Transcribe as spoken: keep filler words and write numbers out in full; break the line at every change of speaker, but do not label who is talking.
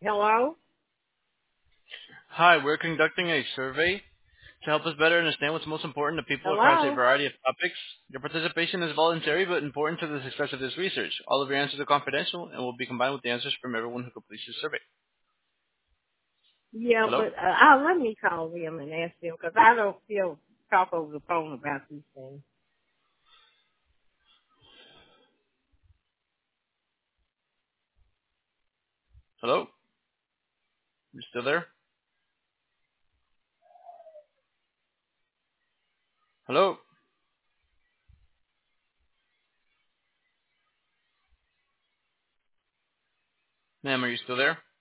Hello?
Hi, we're conducting a survey to help us better understand what's most important to people across a
Hello?
variety of topics. Your participation is voluntary but important to the success of this research. All of your answers are confidential and will be combined with the answers from everyone who completes the survey.
Yeah,
Hello?
but uh, I'll let me call them and ask them because I don't feel talk over the phone about these things.
Hello? You still there? Hello? Ma'am, are you still there?